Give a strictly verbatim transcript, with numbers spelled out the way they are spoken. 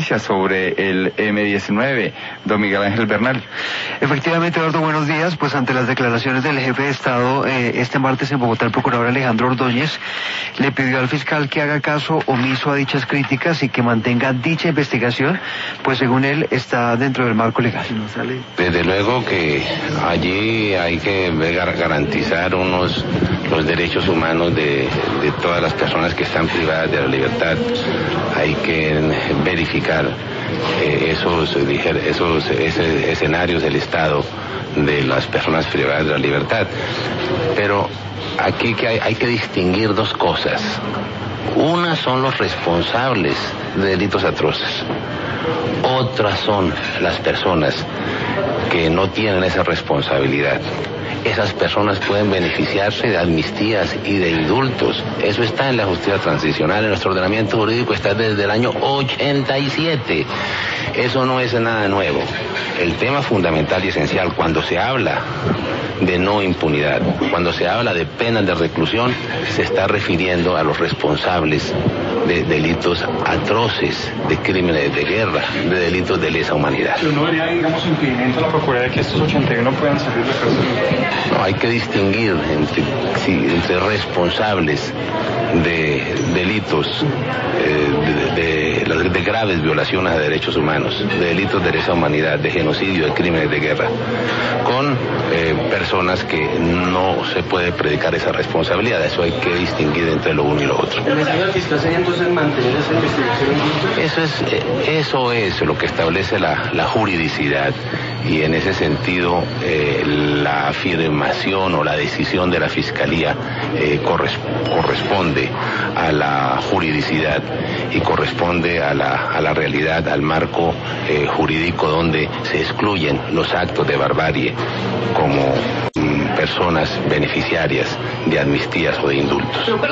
sobre el eme diecinueve, don Miguel Ángel Bernal. Efectivamente, Eduardo, buenos días. Pues ante las declaraciones del jefe de Estado, eh, este martes en Bogotá, el procurador Alejandro Ordóñez le pidió al fiscal que haga caso omiso a dichas críticas y que mantenga dicha investigación, pues según él está dentro del marco legal. Desde luego que allí hay que garantizar unos los derechos humanos de, de todas las personas que están privadas de la libertad. Hay que verificar eh, esos, esos ese, escenarios del Estado de las personas privadas de la libertad. Pero aquí que hay, hay que distinguir dos cosas. Una son los responsables de delitos atroces. Otras son las personas que no tienen esa responsabilidad. Esas personas pueden beneficiarse de amnistías y de indultos. Eso está en la justicia transicional, en nuestro ordenamiento jurídico está desde el año ochenta y siete. Eso no es nada nuevo. El tema fundamental y esencial cuando se habla de no impunidad, cuando se habla de penas de reclusión, se está refiriendo a los responsables de delitos atroces, de crímenes de guerra, de delitos de lesa humanidad. Pero no habría, digamos, impedimento a la Procuraduría de que estos ochenta y uno puedan salir de cárcel. No, hay que distinguir entre, sí, entre responsables de delitos eh, de, de, de graves violaciones a derechos humanos, de delitos de lesa humanidad, de genocidio, de crímenes de guerra, con eh, personas que no se puede predicar esa responsabilidad. Eso hay que distinguir entre lo uno y lo otro. ¿El mensaje del fiscal sería entonces mantener esa investigación? Eso es, eso es lo que establece la, la juridicidad, y en ese sentido eh, la afirmación o la decisión de la Fiscalía eh, corresp- corresponde a la juridicidad y corresponde a la, a la realidad, al marco eh, jurídico donde se excluyen los actos de barbarie como mm, personas beneficiarias de amnistías o de indultos.